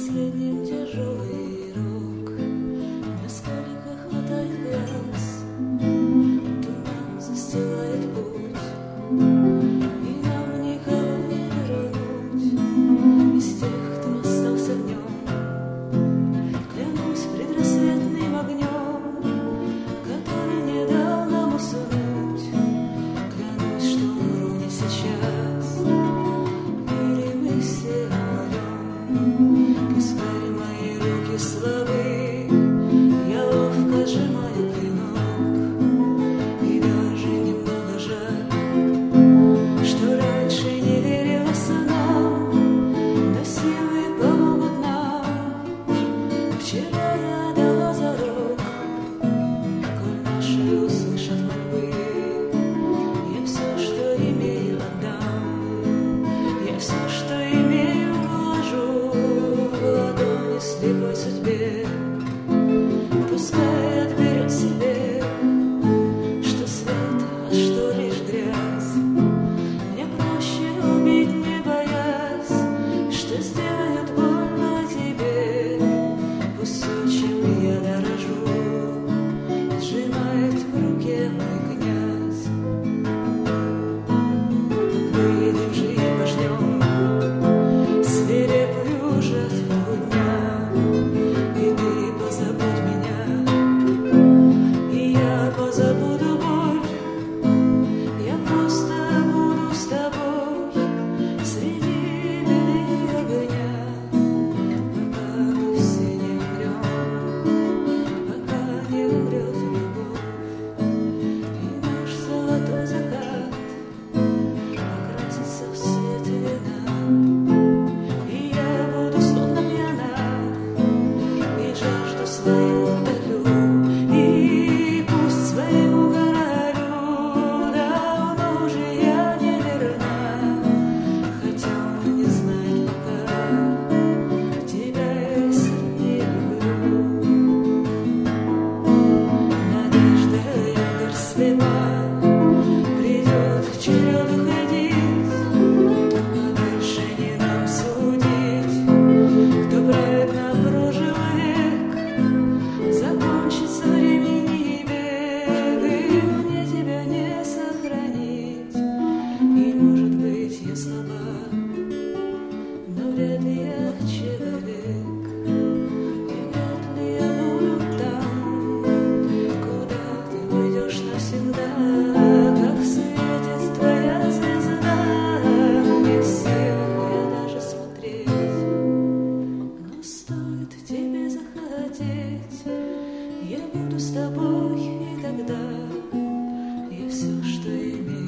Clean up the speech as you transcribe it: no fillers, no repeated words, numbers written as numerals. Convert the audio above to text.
последним тяжелый рок, насколько хватает глаз, туман застилает путь, и нам никого не вернуть из тех, кто остался в нем. Клянусь предрассветным огнем, который не дал нам уснуть, клянусь, что умру не сейчас, или мы все умрем. Пускай мои руки слабы, я ловко сжимаю клинок, и даже немного жаль, что раньше не верилось нам, но силы помогут нам. Вчера я дала зарок, коль наши услышат мольбы, я все, что имею, отдам, я все, что имею, вложу в ладони слепой судьбе. Пускай отберет себе, что свет, а что лишь грязь. Мне проще убить, не боясь, что сделают больно тебе. Пусть все, чем я дорожу, сжимает в руке мой князь. Выйдем же и пожнем свирепую жатву дня, и ты позабудь меня, и я позабуду боль. Я просто буду с тобой среди беды и огня, пока мы все не умрем, пока не умрет любовь. И наш золотой закат окрасится в свет вина, и я буду словно пьяна, и жажду свою утолю, и пусть своему королю давно уже я не верна, хотя он не знает пока, тебя я сильнее люблю. Надежда Эндер слепа, придет черед уходить, а дальше не нам судить, кто праведно прожил век. Закончится времени бег, и мне тебя не сохранить. И, может быть, я слаба, но вряд ли я человек, и вряд ли я буду там, куда ты уйдешь навсегда, как светит твоя звезда. Не в силах я даже смотреть, но стоит тебе захотеть, я буду с тобой, и тогда я все, что имею,